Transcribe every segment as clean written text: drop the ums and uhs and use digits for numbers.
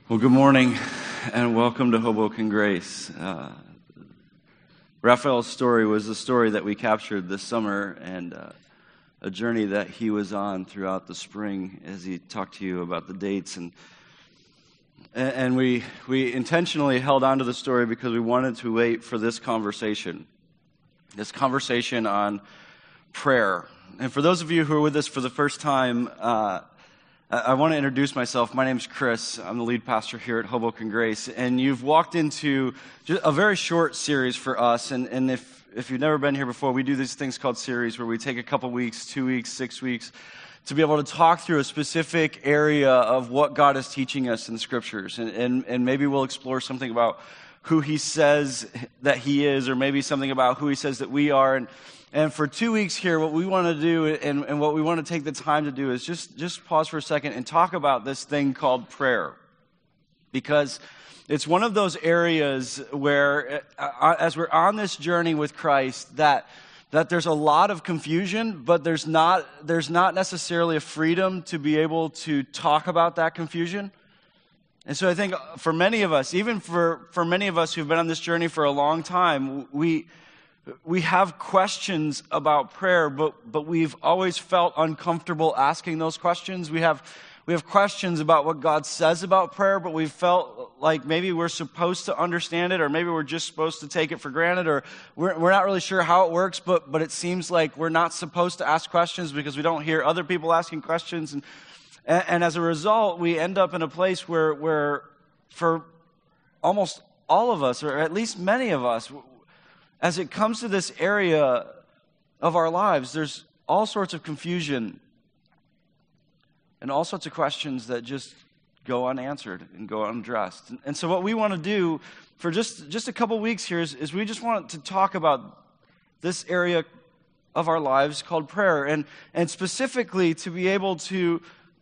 Well, good morning and welcome to Hoboken Grace. Raphael's story was the story that we captured this summer and a journey that he was on throughout the spring as he talked to you about the dates. And we intentionally held on to the story because we wanted to wait for this conversation on prayer. And for those of you who are with us for the first time, I want to introduce myself. My name's Chris. I'm the lead pastor here at Hoboken Grace. And you've walked into just a very short series for us. And if you've never been here before, we do these things called series where we take a couple weeks, 2 weeks, 6 weeks, to be able to talk through a specific area of what God is teaching us in the Scriptures. And maybe we'll explore something about who He says that He is, or maybe something about who He says that we are. And for 2 weeks here, what we want to do and what we want to take the time to do is just pause for a second and talk about this thing called prayer. Because it's one of those areas where, as we're on this journey with Christ, that there's a lot of confusion, but there's not necessarily a freedom to be able to talk about that confusion. And so I think for many of us, even for many of us who've been on this journey for a long time, we have questions about prayer, but we've always felt uncomfortable asking those questions. We have questions about what God says about prayer, but we've felt like maybe we're supposed to understand it, or maybe we're just supposed to take it for granted, or we're not really sure how it works, but it seems like we're not supposed to ask questions because we don't hear other people asking questions. And as a result, we end up in a place where for almost all of us, or at least many of us, as it comes to this area of our lives, there's all sorts of confusion and all sorts of questions that just go unanswered and go unaddressed. And so what we want to do for just a couple weeks here is we just want to talk about this area of our lives called prayer, and specifically to be able to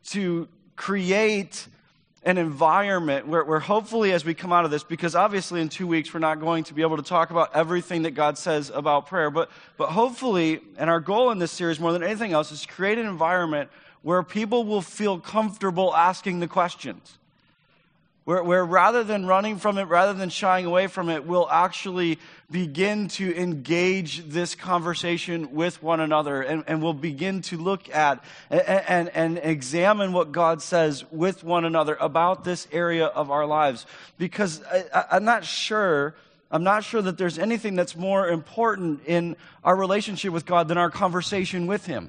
create an environment where hopefully as we come out of this, because obviously in 2 weeks we're not going to be able to talk about everything that God says about prayer, but hopefully, and our goal in this series more than anything else is to create an environment where people will feel comfortable asking the questions. Where rather than running from it, rather than shying away from it, we'll actually begin to engage this conversation with one another, and we'll begin to look at and examine what God says with one another about this area of our lives. Because I'm not sure that there's anything that's more important in our relationship with God than our conversation with Him.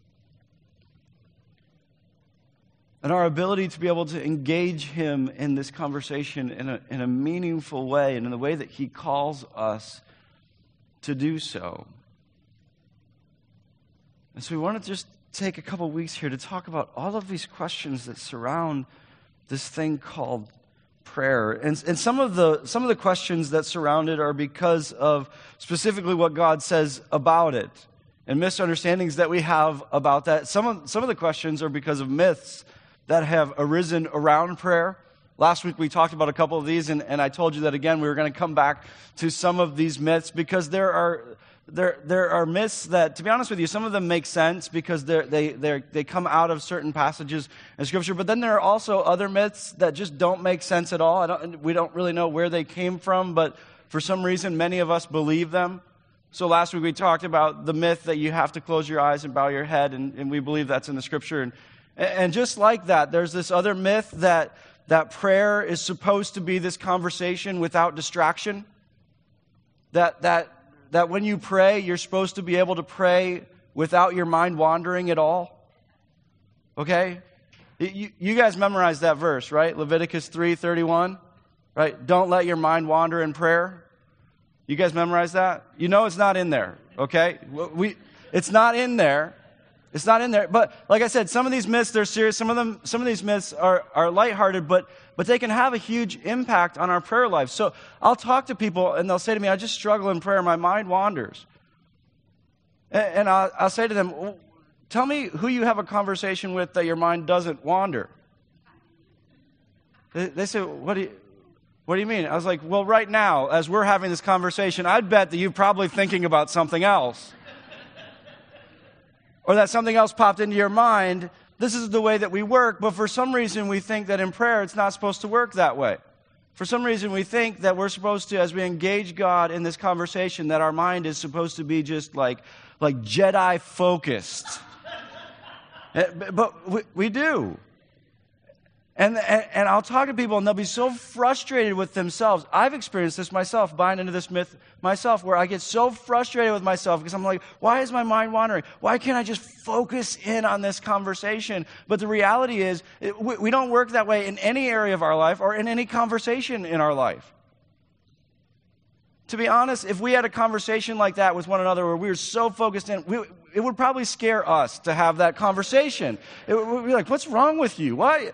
And our ability to be able to engage Him in this conversation in a meaningful way, and in the way that He calls us to do so. And so we want to just take a couple weeks here to talk about all of these questions that surround this thing called prayer. And some of the questions that surround it are because of specifically what God says about it, and misunderstandings that we have about that. Some of the questions are because of myths that have arisen around prayer. Last week we talked about a couple of these, and I told you that again we were going to come back to some of these myths, because there are myths that, to be honest with you, some of them make sense because they come out of certain passages in Scripture, but then there are also other myths that just don't make sense at all. We don't really know where they came from, but for some reason many of us believe them. So last week we talked about the myth that you have to close your eyes and bow your head, and we believe that's in the Scripture. And just like that, there's this other myth that prayer is supposed to be this conversation without distraction. That when you pray, you're supposed to be able to pray without your mind wandering at all. Okay? You guys memorized that verse, right? Leviticus 3:31, right? Don't let your mind wander in prayer. You guys memorized that? You know it's not in there, okay? It's not in there. It's not in there. But like I said, some of these myths, they're serious. Some of these myths are lighthearted, but they can have a huge impact on our prayer life. So I'll talk to people and they'll say to me, I just struggle in prayer. My mind wanders. And I'll say to them, tell me who you have a conversation with that your mind doesn't wander. They say, what do you mean? I was like, well, right now, as we're having this conversation, I'd bet that you're probably thinking about something else. Or that something else popped into your mind this is the way that we work, but for some reason we think that in prayer it's not supposed to work that way. For some reason we think that we're supposed to, as we engage God in this conversation, that our mind is supposed to be just like Jedi focused. But we do. And I'll talk to people and they'll be so frustrated with themselves. I've experienced this myself, buying into this myth myself, where I get so frustrated with myself because I'm like, why is my mind wandering? Why can't I just focus in on this conversation? But the reality is, we don't work that way in any area of our life or in any conversation in our life. To be honest, if we had a conversation like that with one another where we were so focused in, it would probably scare us to have that conversation. It would be like, what's wrong with you? Why?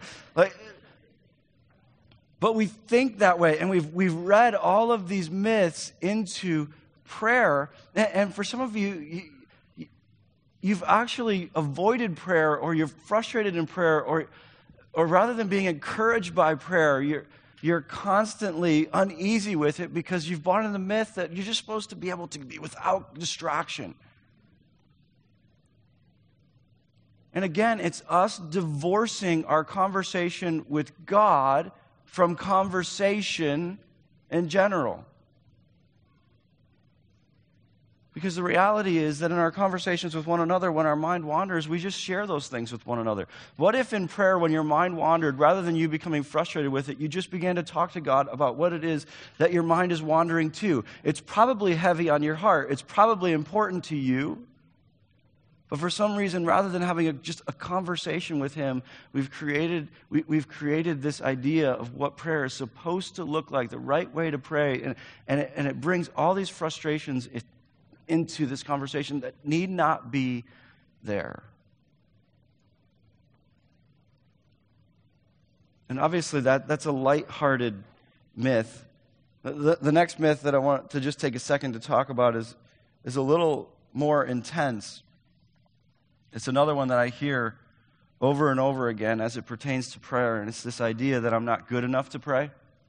But we think that way, and we've read all of these myths into prayer. And for some of you, you've actually avoided prayer, or you're frustrated in prayer, or rather than being encouraged by prayer, you're constantly uneasy with it because you've bought into the myth that you're just supposed to be able to be without distraction. And again, it's us divorcing our conversation with God from conversation in general. Because the reality is that in our conversations with one another, when our mind wanders, we just share those things with one another. What if in prayer, when your mind wandered, rather than you becoming frustrated with it, you just began to talk to God about what it is that your mind is wandering to? It's probably heavy on your heart. It's probably important to you. But for some reason, rather than having just a conversation with Him, we've created this idea of what prayer is supposed to look like, the right way to pray, and it brings all these frustrations into this conversation that need not be there. And obviously that's a lighthearted myth. The next myth that I want to just take a second to talk about is a little more intense. It's another one that I hear over and over again as it pertains to prayer, and it's this idea that I'm not good enough to pray.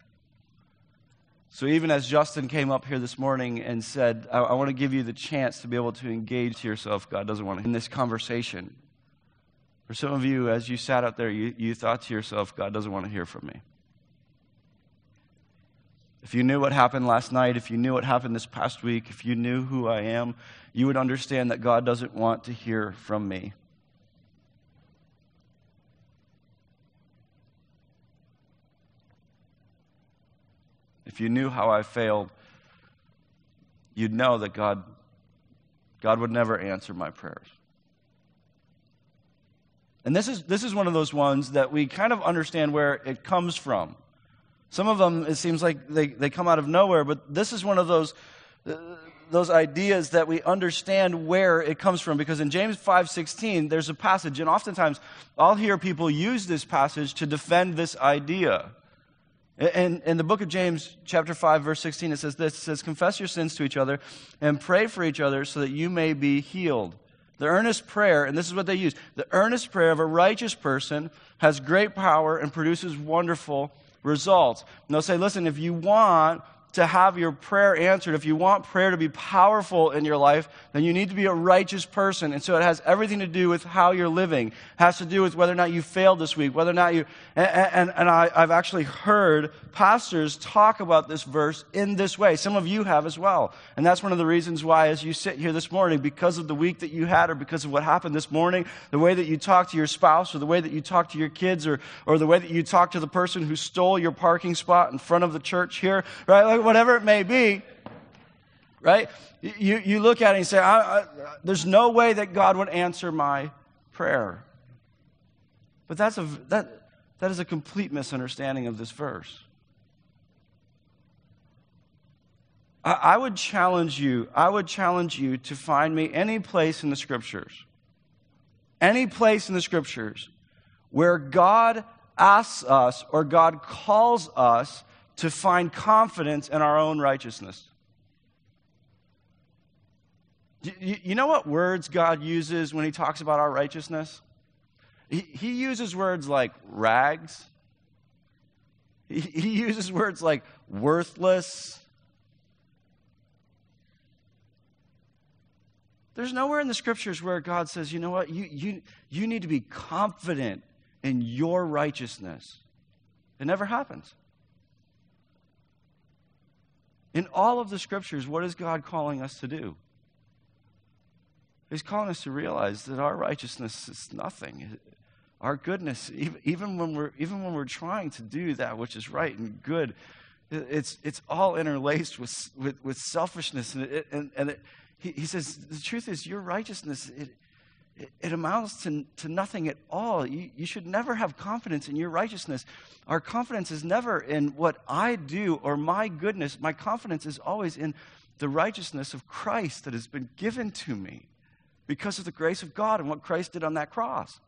So even as Justin came up here this morning and said, I want to give you the chance to be able to engage yourself, God doesn't want to, in this conversation. For some of you, as you sat out there, you thought to yourself, God doesn't want to hear from me. If you knew what happened last night, if you knew what happened this past week, if you knew who I am, you would understand that God doesn't want to hear from me. If you knew how I failed, you'd know that God would never answer my prayers. And this is one of those ones that we kind of understand where it comes from. Some of them, it seems like they come out of nowhere, but this is one of those ideas that we understand where it comes from. Because in James 5:16, there's a passage, and oftentimes I'll hear people use this passage to defend this idea. In the book of James, chapter 5, verse 16, it says this. It says, confess your sins to each other and pray for each other so that you may be healed. The earnest prayer, and this is what they use, the earnest prayer of a righteous person has great power and produces wonderful results. And they'll say, listen, if you want to have your prayer answered, if you want prayer to be powerful in your life, then you need to be a righteous person. And so it has everything to do with how you're living. It has to do with whether or not you failed this week, whether or not you... And I've actually heard pastors talk about this verse in this way. Some of you have as well. And that's one of the reasons why, as you sit here this morning, because of the week that you had or because of what happened this morning, the way that you talk to your spouse or the way that you talk to your kids or the way that you talk to the person who stole your parking spot in front of the church here, right? Like whatever it may be, right? You look at it and you say, there's no way that God would answer my prayer. But that is a complete misunderstanding of this verse. I would challenge you to find me any place in the Scriptures where God asks us or God calls us to find confidence in our own righteousness. You know what words God uses when He talks about our righteousness? He uses words like rags. He uses words like worthless. There's nowhere in the scriptures where God says, you know what, you need to be confident in your righteousness. It never happens. In all of the scriptures, what is God calling us to do? He's calling us to realize that our righteousness is nothing. Our goodness, even when we're trying to do that which is right and good, it's all interlaced with selfishness. He says the truth is your righteousness it amounts to nothing at all. You should never have confidence in your righteousness. Our confidence is never in what I do or my goodness. My confidence is always in the righteousness of Christ that has been given to me because of the grace of God and what Christ did on that cross.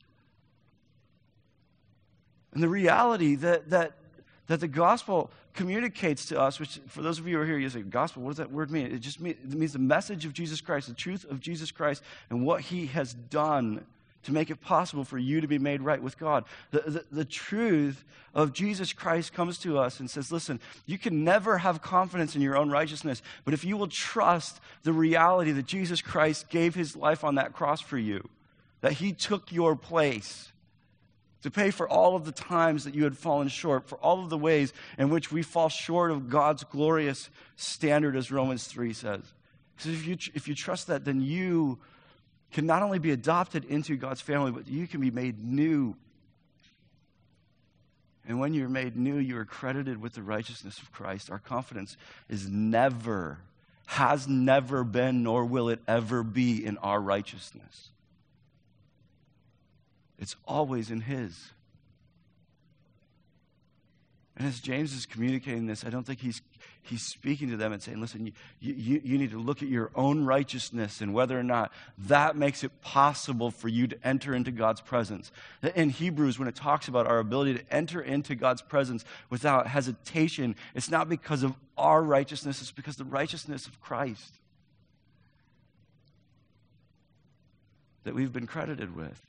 And the reality that the gospel communicates to us, which for those of you who are here, you say, gospel, what does that word mean? It means the message of Jesus Christ, the truth of Jesus Christ, and what he has done to make it possible for you to be made right with God. The truth of Jesus Christ comes to us and says, listen, you can never have confidence in your own righteousness, but if you will trust the reality that Jesus Christ gave his life on that cross for you, that he took your place, to pay for all of the times that you had fallen short, for all of the ways in which we fall short of God's glorious standard, as Romans 3 says. So if you trust that, then you can not only be adopted into God's family, but you can be made new. And when you're made new, you are credited with the righteousness of Christ. Our confidence has never been, nor will it ever be in our righteousness. It's always in his. And as James is communicating this, I don't think he's speaking to them and saying, listen, you need to look at your own righteousness and whether or not that makes it possible for you to enter into God's presence. In Hebrews, when it talks about our ability to enter into God's presence without hesitation, it's not because of our righteousness, it's because of the righteousness of Christ that we've been credited with.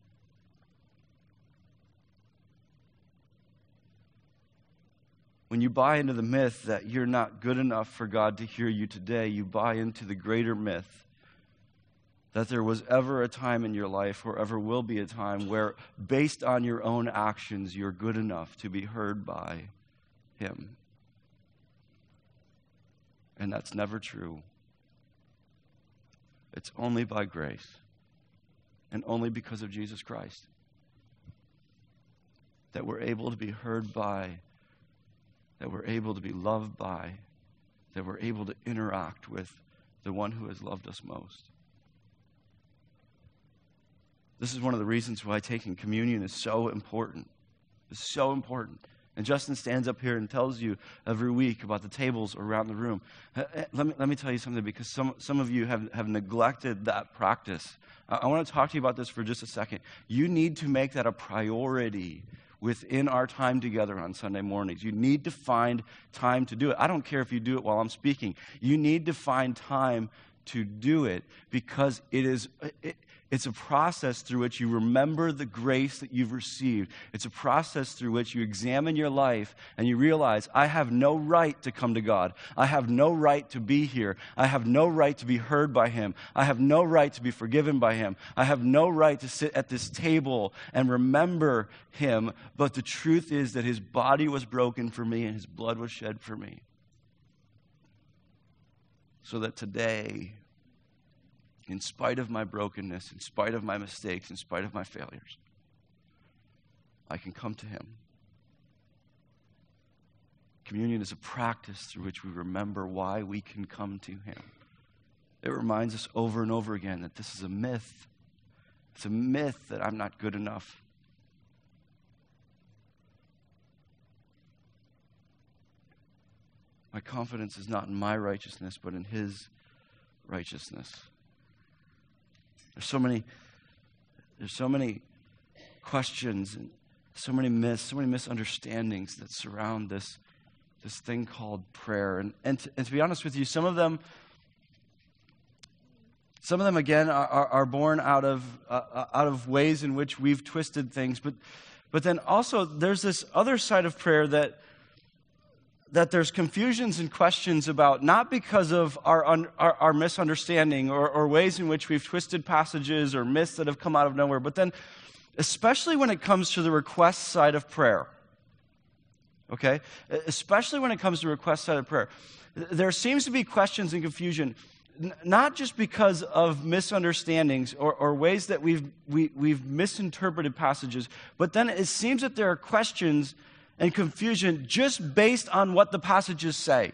When you buy into the myth that you're not good enough for God to hear you today, you buy into the greater myth that there was ever a time in your life or ever will be a time where, based on your own actions, you're good enough to be heard by him. And that's never true. It's only by grace and only because of Jesus Christ that we're able to be heard by, that we're able to be loved by, that we're able to interact with the one who has loved us most. This is one of the reasons why taking communion is so important. It's so important. And Justin stands up here and tells you every week about the tables around the room. Let me tell you something, because some of you have neglected that practice. I want to talk to you about this for just a second. You need to make that a priority within our time together on Sunday mornings. You need to find time to do it. I don't care if you do it while I'm speaking. You need to find time to do it, because it's a process through which you remember the grace that you've received. It's a process through which you examine your life and you realize, I have no right to come to God. I have no right to be here. I have no right to be heard by him. I have no right to be forgiven by him. I have no right to sit at this table and remember him. But the truth is that his body was broken for me and his blood was shed for me, so that today, in spite of my brokenness, in spite of my mistakes, in spite of my failures, I can come to him. Communion is a practice through which we remember why we can come to him. It reminds us over and over again that this is a myth. It's a myth that I'm not good enough. My confidence is not in my righteousness, but in his righteousness. There's so many questions and so many misunderstandings that surround this thing called prayer. And to be honest with you, some of them again are born out of ways in which we've twisted things. But then also there's this other side of prayer that that there's confusions and questions about, not because of our misunderstanding or ways in which we've twisted passages or myths that have come out of nowhere, but then especially when it comes to the request side of prayer. Okay? Especially when it comes to the request side of prayer. There seems to be questions and confusion, not just because of misunderstandings or ways that we've misinterpreted passages, but then it seems that there are questions and confusion just based on what the passages say.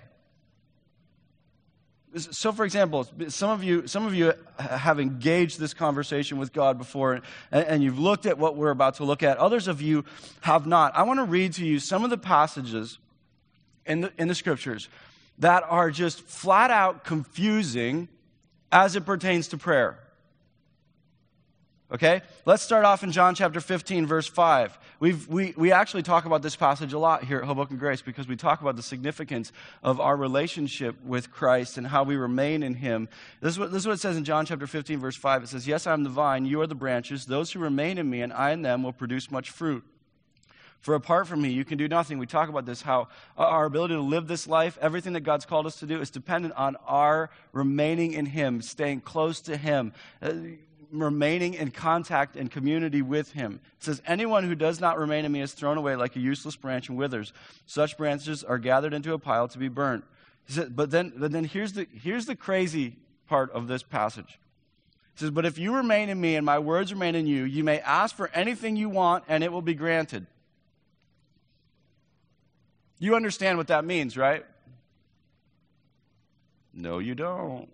So, for example, some of you have engaged this conversation with God before, and you've looked at what we're about to look at. Others of you have not. I want to read to you some of the passages in the Scriptures that are just flat out confusing as it pertains to prayer. Okay? Let's start off in John chapter 15, verse 5. We actually talk about this passage a lot here at Hoboken Grace because we talk about the significance of our relationship with Christ and how we remain in Him. This is what it says in John chapter 15, verse 5. It says, "Yes, I am the vine, you are the branches. Those who remain in me and I in them will produce much fruit. For apart from me, you can do nothing." We talk about this, how our ability to live this life, everything that God's called us to do, is dependent on our remaining in Him, staying close to Him, remaining in contact and community with Him. It says, "Anyone who does not remain in me is thrown away like a useless branch and withers. Such branches are gathered into a pile to be burnt." He said, but then here's the crazy part of this passage. It says, "But if you remain in me and my words remain in you, you may ask for anything you want and it will be granted." You understand what that means, right? No, you don't.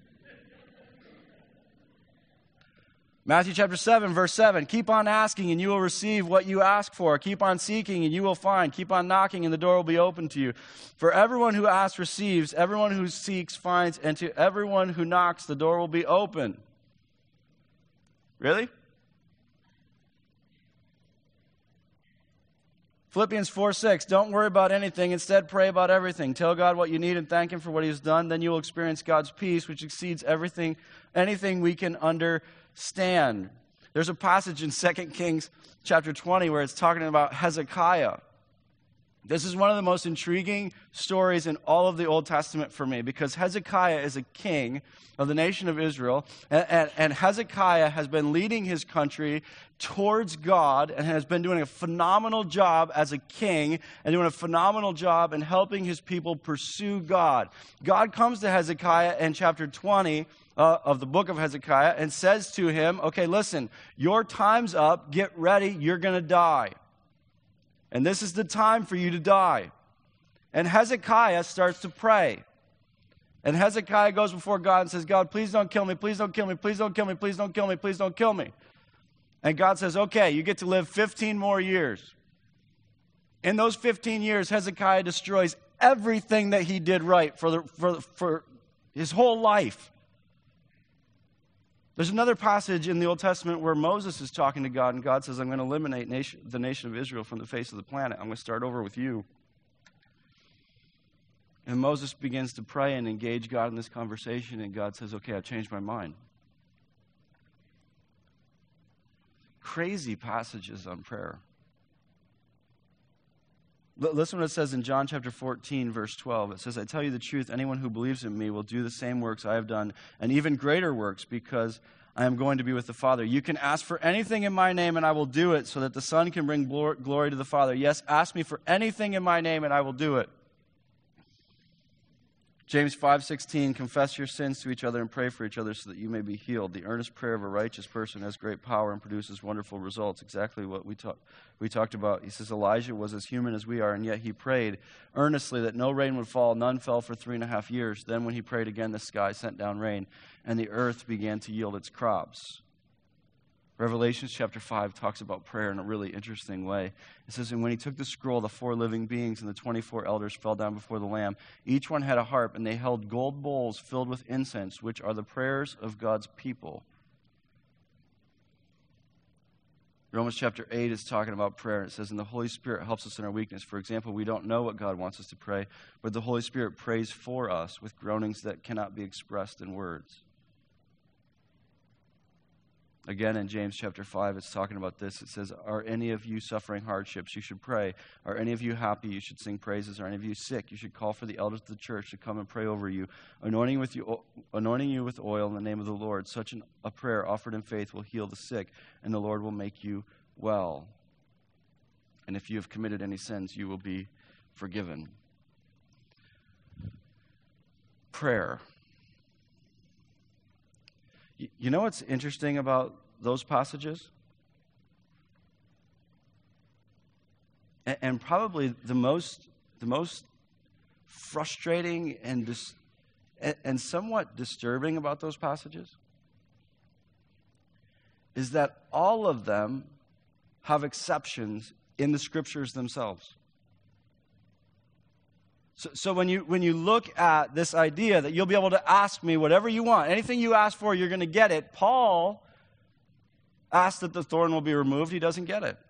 Matthew chapter 7, verse 7, "Keep on asking and you will receive what you ask for. Keep on seeking and you will find. Keep on knocking and the door will be open to you. For everyone who asks receives, everyone who seeks finds, and to everyone who knocks the door will be open." Really? Philippians 4:6, "Don't worry about anything. Instead, pray about everything. Tell God what you need and thank Him for what He has done. Then you will experience God's peace, which exceeds anything we can understand." There's a passage in 2 Kings chapter 20 where it's talking about Hezekiah. This is one of the most intriguing stories in all of the Old Testament for me, because Hezekiah is a king of the nation of Israel, and Hezekiah has been leading his country towards God and has been doing a phenomenal job as a king and doing a phenomenal job in helping his people pursue God. God comes to Hezekiah in chapter 20 of the book of Hezekiah and says to him, "Okay, listen, your time's up. Get ready. You're going to die. And this is the time for you to die." And Hezekiah starts to pray. And Hezekiah goes before God and says, "God, please don't kill me. Please don't kill me. Please don't kill me. Please don't kill me. Please don't kill me." And God says, "Okay, you get to live 15 more years." In those 15 years, Hezekiah destroys everything that he did right for his whole life. There's another passage in the Old Testament where Moses is talking to God, and God says, "I'm going to eliminate the nation of Israel from the face of the planet. I'm going to start over with you." And Moses begins to pray and engage God in this conversation, and God says, "Okay, I've changed my mind." Crazy passages on prayer. Listen what it says in John chapter 14, verse 12. It says, "I tell you the truth, anyone who believes in me will do the same works I have done, and even greater works, because I am going to be with the Father. You can ask for anything in my name, and I will do it, so that the Son can bring glory to the Father. Yes, ask me for anything in my name, and I will do it." James 5:16, "Confess your sins to each other and pray for each other so that you may be healed. The earnest prayer of a righteous person has great power and produces wonderful results." Exactly what we talked about. He says Elijah was as human as we are, and yet he prayed earnestly that no rain would fall. None fell for 3.5 years. Then when he prayed again, the sky sent down rain, and the earth began to yield its crops. Revelation chapter 5 talks about prayer in a really interesting way. It says, "And when he took the scroll, the 4 living beings and the 24 elders fell down before the Lamb. Each one had a harp, and they held gold bowls filled with incense, which are the prayers of God's people." Romans chapter 8 is talking about prayer. It says, "And the Holy Spirit helps us in our weakness. For example, we don't know what God wants us to pray, but the Holy Spirit prays for us with groanings that cannot be expressed in words." Again, in James chapter 5, it's talking about this. It says, are any of you suffering hardships? You should pray. Are any of you happy? You should sing praises. Are any of you sick? You should call for the elders of the church to come and pray over you, anointing you with oil in the name of the Lord. Such a prayer offered in faith will heal the sick, and the Lord will make you well. And if you have committed any sins, you will be forgiven. Prayer. You know what's interesting about those passages? And probably the most frustrating and somewhat disturbing about those passages is that all of them have exceptions in the scriptures themselves. So when you look at this idea that you'll be able to ask me whatever you want, anything you ask for, you're going to get it. Paul asks that the thorn will be removed. He doesn't get it.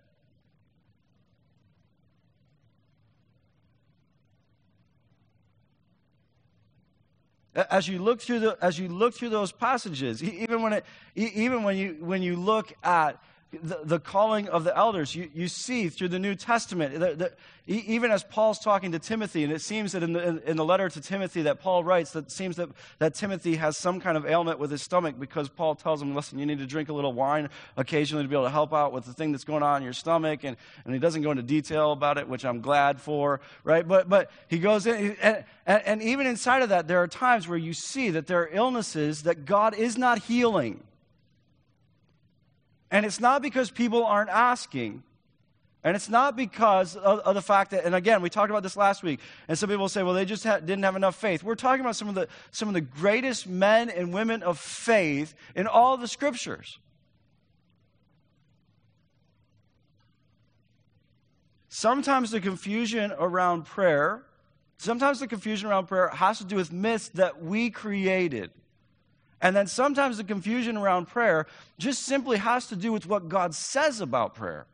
As you look through those passages, even when you look at the calling of the elders, you see through the New Testament, even as Paul's talking to Timothy, and it seems that in the letter to Timothy that Paul writes, that it seems that Timothy has some kind of ailment with his stomach, because Paul tells him, listen, you need to drink a little wine occasionally to be able to help out with the thing that's going on in your stomach, and he doesn't go into detail about it, which I'm glad for, right? But he goes in, and even inside of that, there are times where you see that there are illnesses that God is not healing. And it's not because people aren't asking. And it's not because of the fact that, and again, we talked about this last week, and some people say, well, they just didn't have enough faith. We're talking about some of the greatest men and women of faith in all of the scriptures. Sometimes the confusion around prayer has to do with myths that we created. And then sometimes the confusion around prayer just simply has to do with what God says about prayer.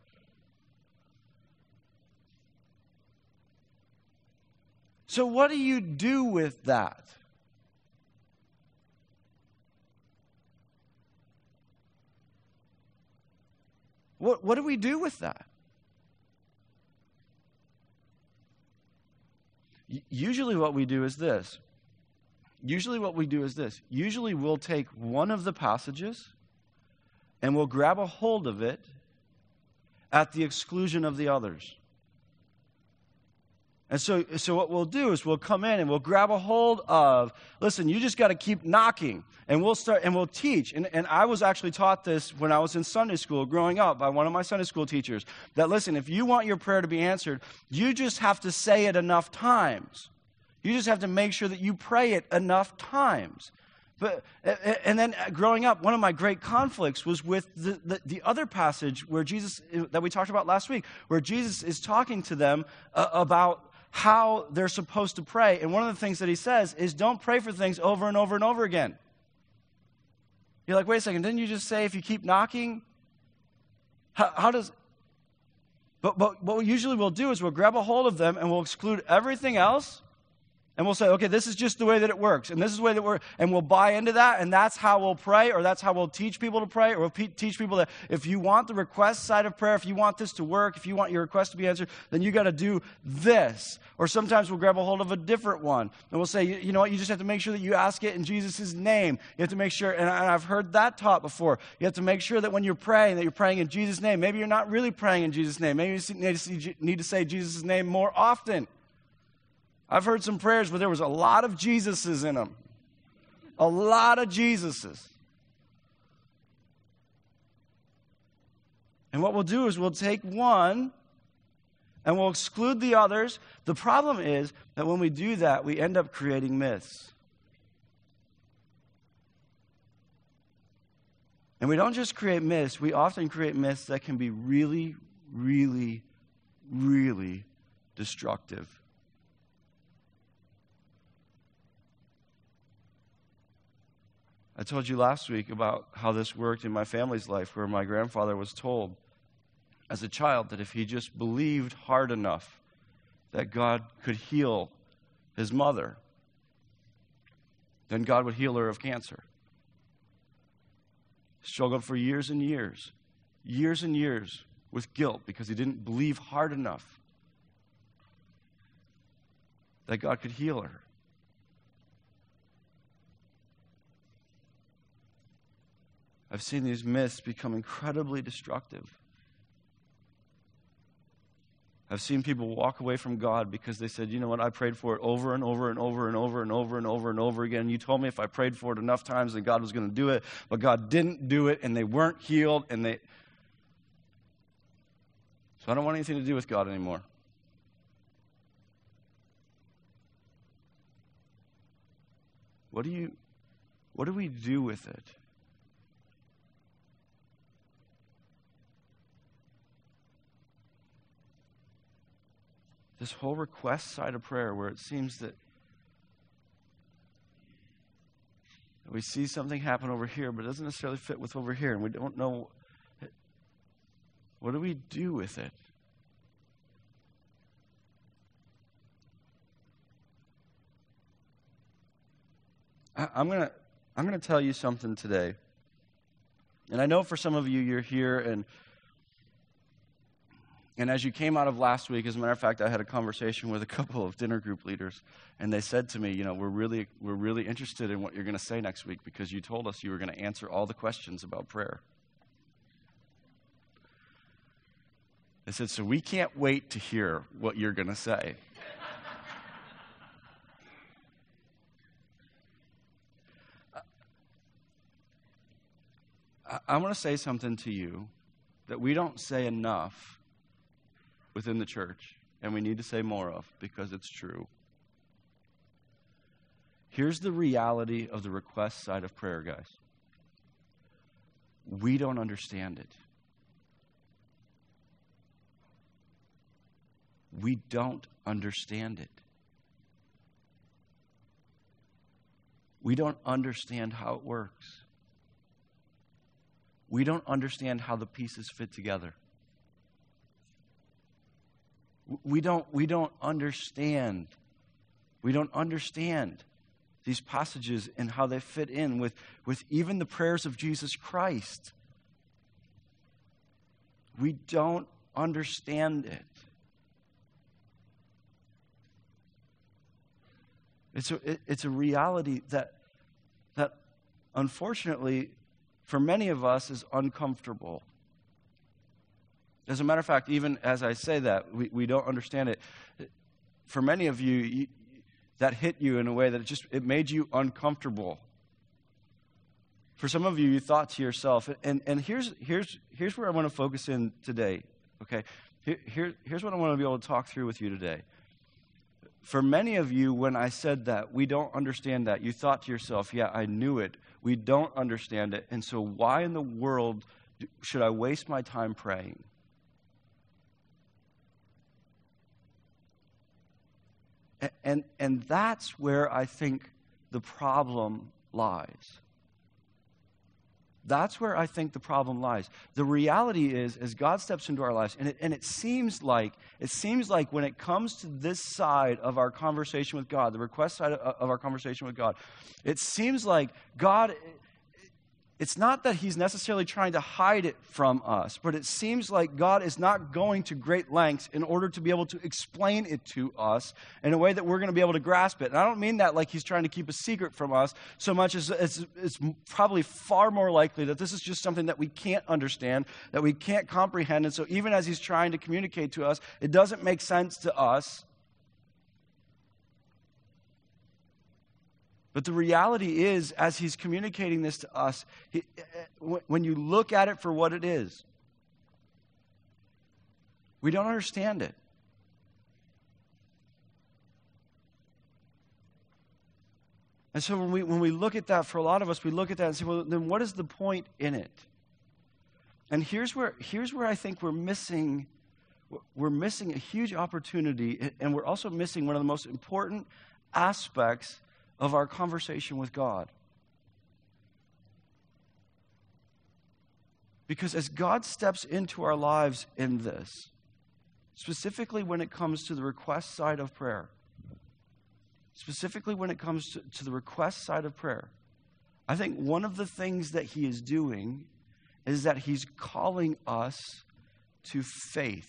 So what do you do with that? What do we do with that? Usually what we do is this. Usually we'll take one of the passages and we'll grab a hold of it at the exclusion of the others. And so what we'll do is we'll come in and we'll grab a hold of, listen, you just got to keep knocking. And we'll start and we'll teach. And I was actually taught this when I was in Sunday school growing up by one of my Sunday school teachers. That, listen, if you want your prayer to be answered, you just have to say it enough times. You just have to make sure that you pray it enough times. And then growing up, one of my great conflicts was with the other passage where Jesus, that we talked about last week, where Jesus is talking to them about how they're supposed to pray. And one of the things that he says is, don't pray for things over and over and over again. You're like, wait a second, didn't you just say if you keep knocking? How does... But what usually we'll do is we'll grab a hold of them and we'll exclude everything else. And we'll say, okay, this is just the way that it works. And this is the way that and we'll buy into that, and that's how we'll pray, or that's how we'll teach people to pray, or we'll teach people that if you want the request side of prayer, if you want this to work, if you want your request to be answered, then you got to do this. Or sometimes we'll grab a hold of a different one, and we'll say, you know what, you just have to make sure that you ask it in Jesus' name. You have to make sure, and I've heard that taught before, you have to make sure that when you're praying, that you're praying in Jesus' name. Maybe you're not really praying in Jesus' name. Maybe you need to say Jesus' name more often. I've heard some prayers where there was a lot of Jesuses in them. A lot of Jesuses. And what we'll do is we'll take one and we'll exclude the others. The problem is that when we do that, we end up creating myths. And we don't just create myths, we often create myths that can be really, really, really destructive. I told you last week about how this worked in my family's life, where my grandfather was told as a child that if he just believed hard enough that God could heal his mother, then God would heal her of cancer. struggled for years and years with guilt because he didn't believe hard enough that God could heal her. I've seen these myths become incredibly destructive. I've seen people walk away from God because they said, you know what, I prayed for it over and over and over and over and over and over and over again. You told me if I prayed for it enough times that God was going to do it, but God didn't do it, and they weren't healed, So I don't want anything to do with God anymore. What do we do with it? This whole request side of prayer where it seems that we see something happen over here, but it doesn't necessarily fit with over here, and we don't know, what do we do with it? I'm gonna tell you something today. And I know for some of you, you're here, and as you came out of last week, as a matter of fact, I had a conversation with a couple of dinner group leaders, and they said to me, you know, we're really interested in what you're going to say next week because you told us you were going to answer all the questions about prayer. They said, so we can't wait to hear what you're going to say. I want to say something to you that we don't say enough within the church, and we need to say more of because it's true. Here's the reality of the request side of prayer, guys. We don't understand it. We don't understand it. We don't understand how it works. We don't understand how the pieces fit together. We don't understand. We don't understand these passages and how they fit in with even the prayers of Jesus Christ. We don't understand it. It's a reality that unfortunately for many of us is uncomfortable. As a matter of fact, even as I say that, we don't understand it. For many of you, that hit you in a way that it made you uncomfortable. For some of you, you thought to yourself, and here's where I want to focus in today. Okay, here's what I want to be able to talk through with you today. For many of you, when I said that, we don't understand that, you thought to yourself, yeah, I knew it. We don't understand it, and so why in the world should I waste my time praying? And that's where I think the problem lies. That's where I think the problem lies. The reality is, as God steps into our lives, and it seems like when it comes to this side of our conversation with God, the request side of our conversation with God, it seems like God, it's not that he's necessarily trying to hide it from us, but it seems like God is not going to great lengths in order to be able to explain it to us in a way that we're going to be able to grasp it. And I don't mean that like he's trying to keep a secret from us so much as it's probably far more likely that this is just something that we can't understand, that we can't comprehend. And so even as he's trying to communicate to us, it doesn't make sense to us. But the reality is, as he's communicating this to us, when you look at it for what it is, we don't understand it. And so when we look at that, for a lot of us, we look at that and say, well, then what is the point in it? And here's where I think we're missing a huge opportunity, and we're also missing one of the most important aspects of our conversation with God. Because as God steps into our lives in this, specifically when it comes to the request side of prayer, I think one of the things that he is doing is that he's calling us to faith.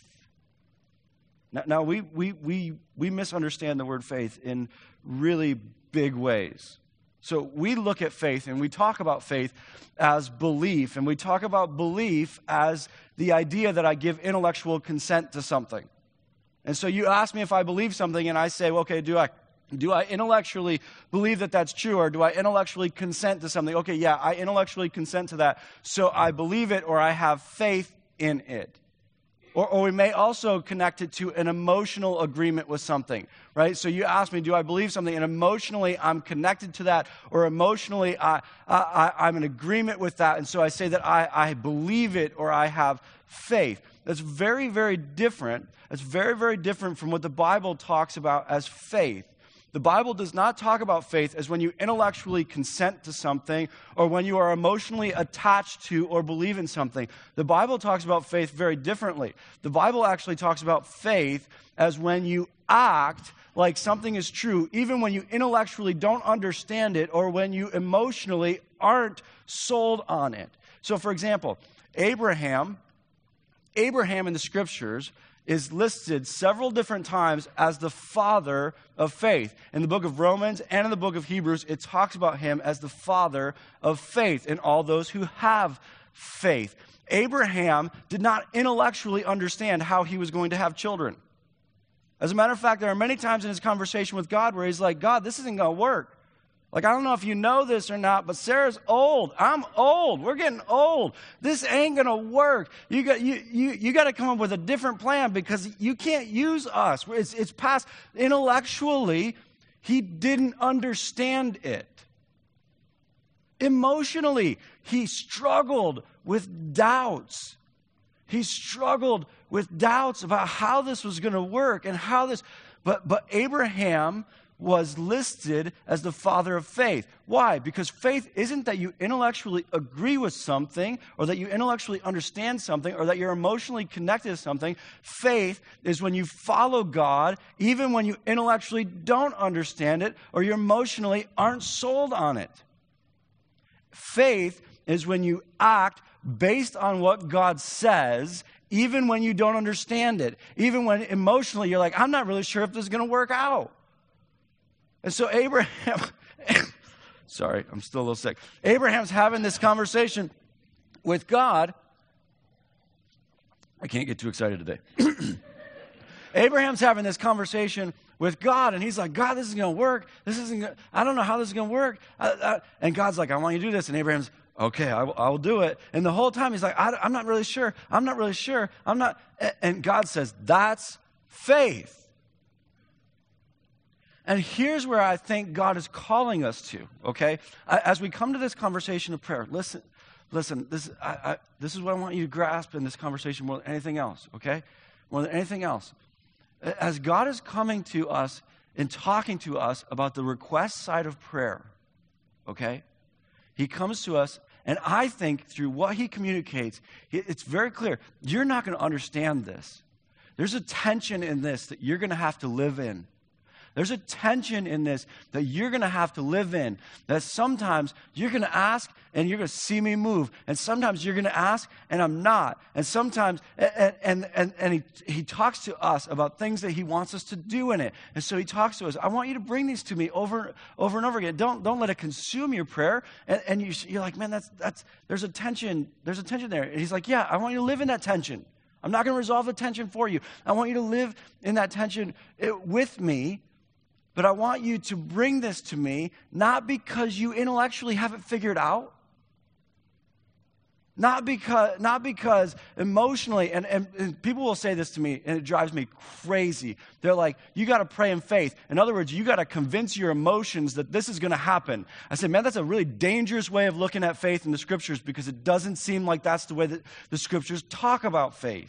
Now we misunderstand the word faith in really big ways. So we look at faith and we talk about faith as belief, and we talk about belief as the idea that I give intellectual consent to something. And so you ask me if I believe something, and I say, well, okay, do I intellectually believe that that's true, or do I intellectually consent to something? Okay, yeah, I intellectually consent to that, so I believe it or I have faith in it. Or we may also connect it to an emotional agreement with something, right? So you ask me, do I believe something? And emotionally, I'm connected to that, or emotionally, I'm in agreement with that. And so I say that I believe it or I have faith. That's very, very different. That's very, very different from what the Bible talks about as faith. The Bible does not talk about faith as when you intellectually consent to something or when you are emotionally attached to or believe in something. The Bible talks about faith very differently. The Bible actually talks about faith as when you act like something is true, even when you intellectually don't understand it or when you emotionally aren't sold on it. So, for example, Abraham in the Scriptures is listed several different times as the father of faith. In the book of Romans and in the book of Hebrews, it talks about him as the father of faith in all those who have faith. Abraham did not intellectually understand how he was going to have children. As a matter of fact, there are many times in his conversation with God where he's like, God, this isn't going to work. Like, I don't know if you know this or not, but Sarah's old. I'm old. We're getting old. This ain't going to work. You got to come up with a different plan because you can't use us. It's past. Intellectually, he didn't understand it. Emotionally, he struggled with doubts. He struggled with doubts about how this was going to work and how this. But Abraham was listed as the father of faith. Why? Because faith isn't that you intellectually agree with something or that you intellectually understand something or that you're emotionally connected to something. Faith is when you follow God even when you intellectually don't understand it or you emotionally aren't sold on it. Faith is when you act based on what God says even when you don't understand it. Even when emotionally you're like, I'm not really sure if this is going to work out. And so Abraham, sorry, I'm still a little sick. Abraham's having this conversation with God. I can't get too excited today. Abraham's having this conversation with God, and he's like, God, this is going to work. I don't know how this is going to work. And God's like, I want you to do this. And Abraham's, okay, I will do it. And the whole time he's like, I'm not really sure. And God says, that's faith. And here's where I think God is calling us to, okay? As we come to this conversation of prayer, listen, this is what I want you to grasp in this conversation more than anything else, okay? More than anything else. As God is coming to us and talking to us about the request side of prayer, okay? He comes to us, and I think through what he communicates, it's very clear. You're not going to understand this. There's a tension in this that you're going to have to live in. There's a tension in this that you're going to have to live in. That sometimes you're going to ask and you're going to see me move. And sometimes you're going to ask and I'm not. And sometimes, and he talks to us about things that he wants us to do in it. And so he talks to us, I want you to bring these to me over and over again. Don't let it consume your prayer. And you're like, man, there's a tension. There's a tension there. And he's like, yeah, I want you to live in that tension. I'm not going to resolve the tension for you. I want you to live in that tension with me. But I want you to bring this to me, not because you intellectually have it figured out, not because emotionally, and people will say this to me, and it drives me crazy. They're like, you got to pray in faith. In other words, you got to convince your emotions that this is going to happen. I said, man, that's a really dangerous way of looking at faith in the Scriptures because it doesn't seem like that's the way that the Scriptures talk about faith.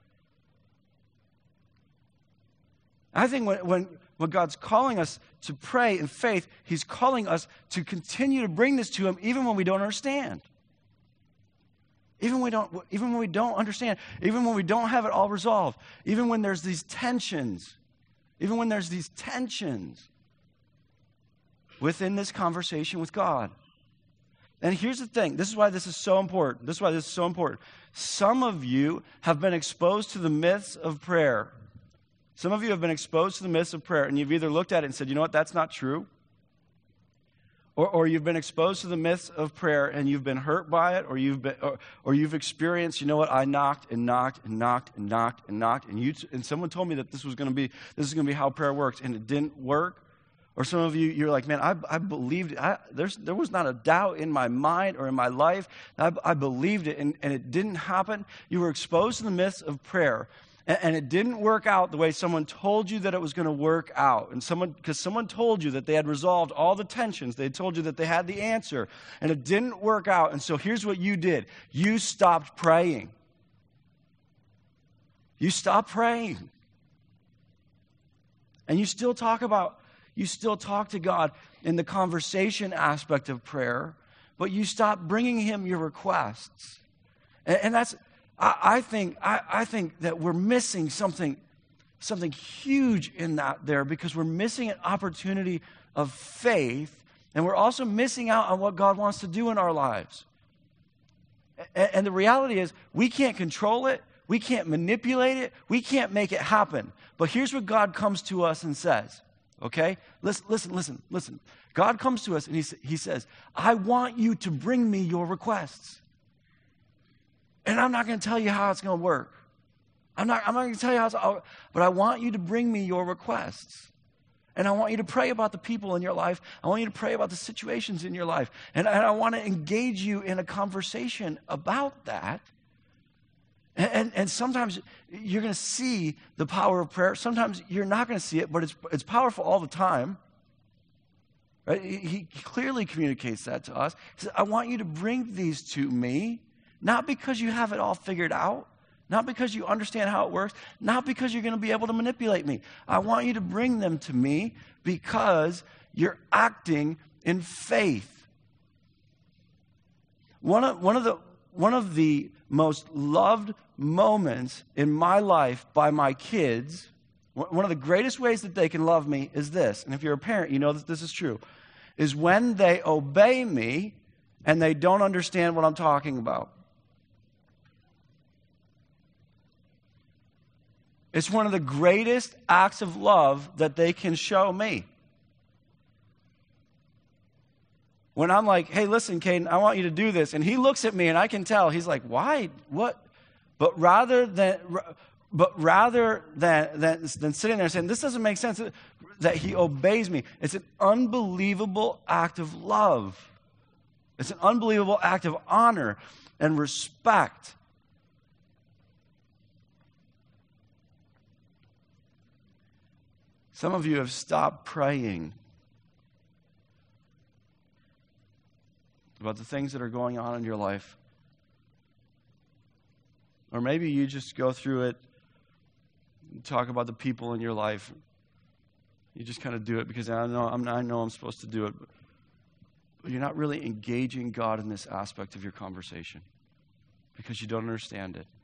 I think when God's calling us to pray in faith, he's calling us to continue to bring this to him even when we don't understand. Even when we don't understand, even when we don't have it all resolved, even when there's these tensions, within this conversation with God. And here's the thing. This is why this is so important. This is why this is so important. Some of you have been exposed to the myths of prayer. Some of you have been exposed to the myths of prayer, and you've either looked at it and said, you know what, that's not true. Or you've been exposed to the myths of prayer, and you've been hurt by it, or you've experienced, you know what, I knocked and knocked and knocked and knocked and knocked, and someone told me that this is going to be how prayer works, and it didn't work. Or some of you, you're like, man, I believed it. There was not a doubt in my mind or in my life. I believed it, and it didn't happen. You were exposed to the myths of prayer, and it didn't work out the way someone told you that it was going to work out. And because someone told you that they had resolved all the tensions. They told you that they had the answer, and it didn't work out. And so here's what you did. You stopped praying. You stopped praying. And you still talk to God in the conversation aspect of prayer, but you stop bringing him your requests. And that's, I think that we're missing something huge in that there, because we're missing an opportunity of faith, and we're also missing out on what God wants to do in our lives. And the reality is, we can't control it. We can't manipulate it. We can't make it happen. But here's what God comes to us and says. Okay? Listen. God comes to us and he says, I want you to bring me your requests. And I'm not going to tell you how it's going to work. I'm not going to tell you but I want you to bring me your requests. And I want you to pray about the people in your life. I want you to pray about the situations in your life. And I want to engage you in a conversation about that. And sometimes you're going to see the power of prayer. Sometimes you're not going to see it, but it's powerful all the time. Right? He clearly communicates that to us. He says, I want you to bring these to me, not because you have it all figured out, not because you understand how it works, not because you're going to be able to manipulate me. I want you to bring them to me because you're acting in faith. One of the most loved moments in my life by my kids, one of the greatest ways that they can love me is this, and if you're a parent, you know that this is true, is when they obey me and they don't understand what I'm talking about. It's one of the greatest acts of love that they can show me. When I'm like, hey, listen, Caden, I want you to do this. And he looks at me and I can tell. He's like, why? What? But rather than sitting there saying, this doesn't make sense, that he obeys me. It's an unbelievable act of love. It's an unbelievable act of honor and respect. Some of you have stopped praying about the things that are going on in your life. Or maybe you just go through it and talk about the people in your life. You just kind of do it because I know I'm supposed to do it. But you're not really engaging God in this aspect of your conversation because you don't understand it.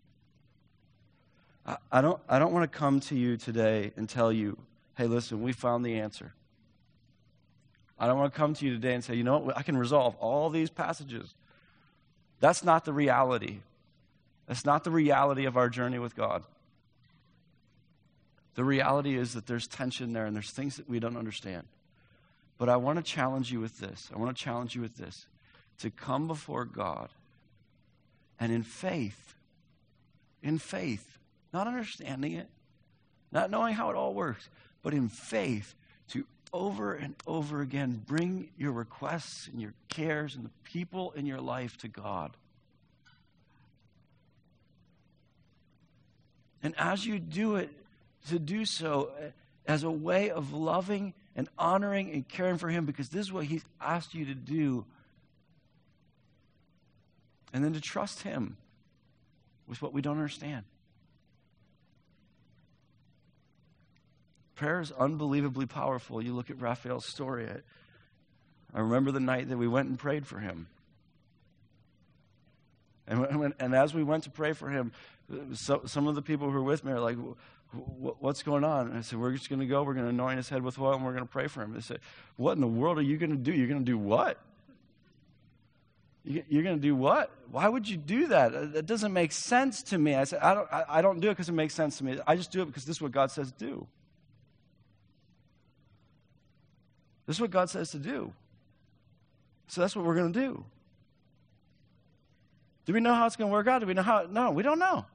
I don't want to come to you today and tell you, hey, listen, we found the answer. I don't want to come to you today and say, you know what, I can resolve all these passages. That's not the reality. That's not the reality of our journey with God. The reality is that there's tension there and there's things that we don't understand. But I want to challenge you with this. To come before God and in faith, not understanding it, not knowing how it all works, but in faith, to over and over again bring your requests and your cares and the people in your life to God. And as you do it, to do so as a way of loving and honoring and caring for him, because this is what he's asked you to do. And then to trust him with what we don't understand. Prayer is unbelievably powerful. You look at Raphael's story. I remember the night that we went and prayed for him. And as we went to pray for him, some of the people who were with me are like, what's going on? And I said, we're just going to go. We're going to anoint his head with oil, and we're going to pray for him. They said, what in the world are you going to do? You're going to do what? You're going to do what? Why would you do that? That doesn't make sense to me. I said, I don't do it because it makes sense to me. I just do it because this is what God says do. This is what God says to do. So that's what we're going to do. Do we know how it's going to work out? Do we know how? No, we don't know.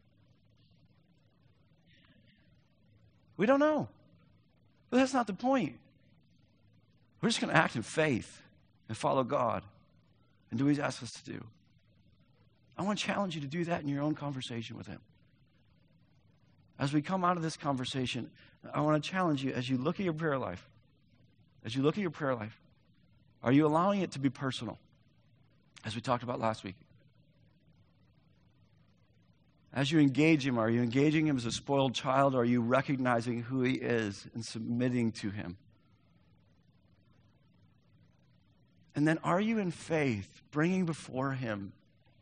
We don't know. But that's not the point. We're just going to act in faith and follow God and do what He's asked us to do. I want to challenge you to do that in your own conversation with Him. As we come out of this conversation, I want to challenge you as you look at your prayer life. As you look at your prayer life, are you allowing it to be personal? As we talked about last week. As you engage Him, are you engaging Him as a spoiled child, or are you recognizing who He is and submitting to Him? And then are you in faith bringing before Him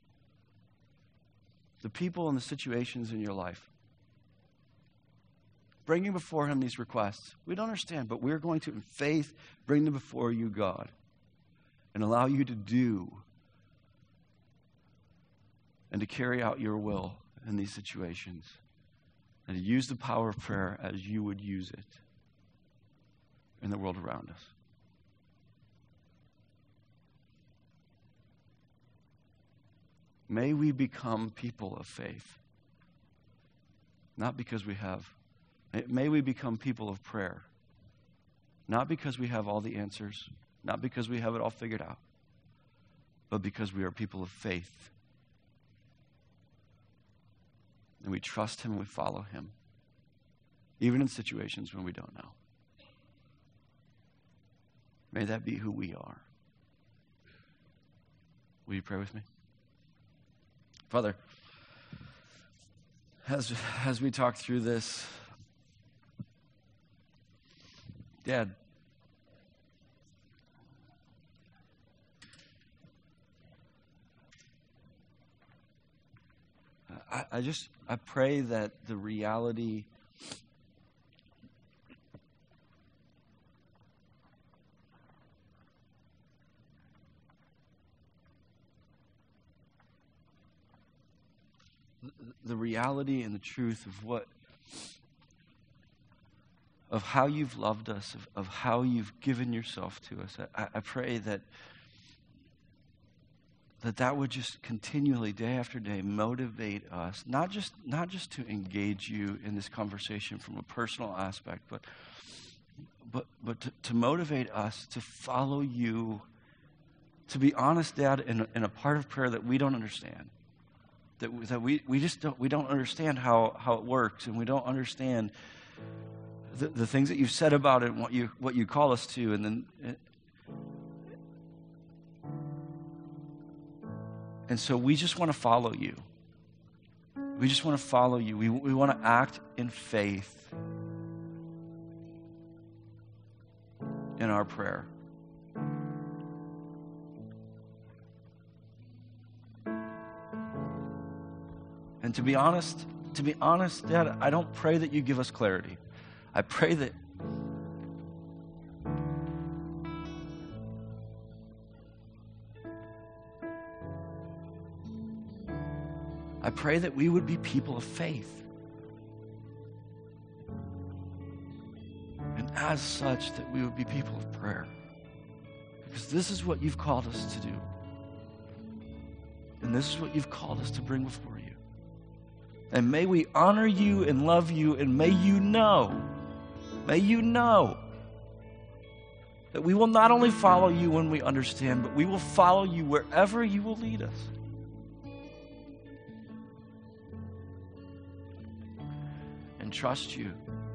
the people and the situations in your life? Bringing before Him these requests. We don't understand, but we're going to, in faith, bring them before you, God, and allow you to do and to carry out your will in these situations, and to use the power of prayer as you would use it in the world around us. May we become people of faith. Not because we have. May we become people of prayer. Not because we have all the answers. Not because we have it all figured out. But because we are people of faith. And we trust Him and we follow Him. Even in situations when we don't know. May that be who we are. Will you pray with me? Father, as we talk through this, Dad, I pray that the reality and the truth of how you've loved us, of how you've given yourself to us. I pray that would just continually, day after day, motivate us, not just to engage you in this conversation from a personal aspect, but to motivate us to follow you, to be honest, Dad, in a part of prayer that we don't understand. That we just don't understand how it works, and we don't understand the things that you've said about it and what you call us to, and so we just want to follow you. We just want to follow you. We want to act in faith in our prayer. And to be honest, Dad, I don't pray that you give us clarity. I pray that we would be people of faith. And as such, that we would be people of prayer. Because this is what you've called us to do. And this is what you've called us to bring before you. And may we honor you and love you, and may you know that we will not only follow you when we understand, but we will follow you wherever you will lead us. And trust you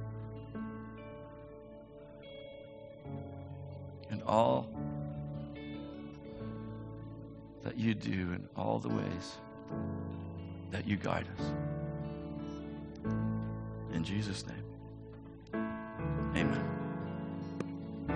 in all that you do, in all the ways that you guide us. In Jesus' name, amen.